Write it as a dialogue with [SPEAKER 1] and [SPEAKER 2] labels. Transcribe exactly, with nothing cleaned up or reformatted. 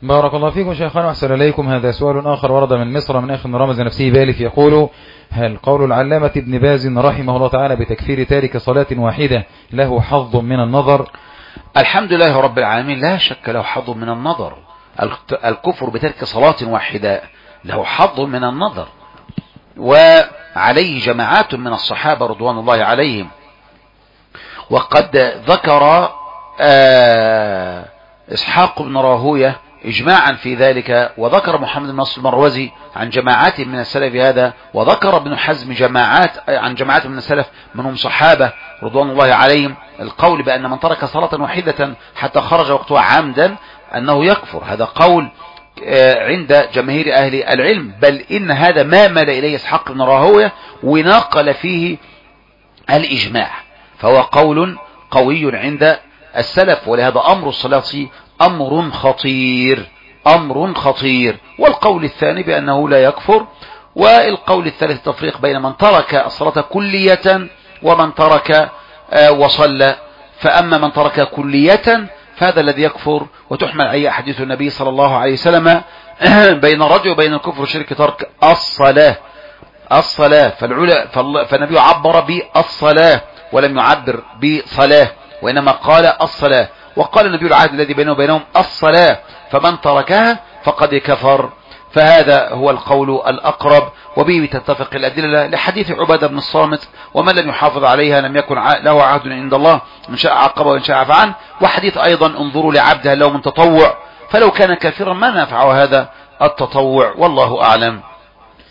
[SPEAKER 1] بارك الله فيكم شيخنا وأحسن إليكم. هذا سؤال آخر ورد من مصر من أخ رمز نفسه بالف يقول: هل قول العلامة ابن باز رحمه الله تعالى بتكفير تارك صلاة واحدة له حظ من النظر؟
[SPEAKER 2] الحمد لله رب العالمين، لا شك له حظ من النظر. الكفر بترك صلاة واحدة له حظ من النظر، وعليه جماعات من الصحابة رضوان الله عليهم. وقد ذكر آه إسحاق بن راهوية إجماعا في ذلك، وذكر محمد بن نصر المروزي عن جماعات من السلف هذا، وذكر ابن حزم جماعات عن جماعات من السلف منهم صحابة رضوان الله عليهم القول بأن من ترك صلاة واحدة حتى خرج وقتها عمدا أنه يكفر. هذا قول عند جماهير أهل العلم، بل إن هذا ما مال إليه إسحاق بن راهوية وناقل فيه الإجماع، فهو قول قوي عند السلف. ولهذا أمر الصلاة أمر خطير أمر خطير. والقول الثاني بأنه لا يكفر. والقول الثالث التفريق بين من ترك الصلاة كلية ومن ترك وصلى. فأما من ترك كلية فهذا الذي يكفر، وتحمل عليه أحاديث النبي صلى الله عليه وسلم بين الرجل وبين الكفر والشرك ترك الصلاة الصلاة فالعلا فالنبي عبر بالصلاة ولم يعبر بصلاة، وإنما قال الصلاة. وقال النبي العهد الذي بينه وبينهم الصلاة، فمن تركها فقد كفر. فهذا هو القول الأقرب، وبه تتفق الأدلة لحديث عبادة بن الصامت: ومن لم يحافظ عليها لم يكن له عهد عند الله، من شاء عقبه وإن شاء عفى عنه. وحديث أيضا: انظروا لعبدها لو من تطوع، فلو كان كافرا ما نفعه هذا التطوع، والله أعلم.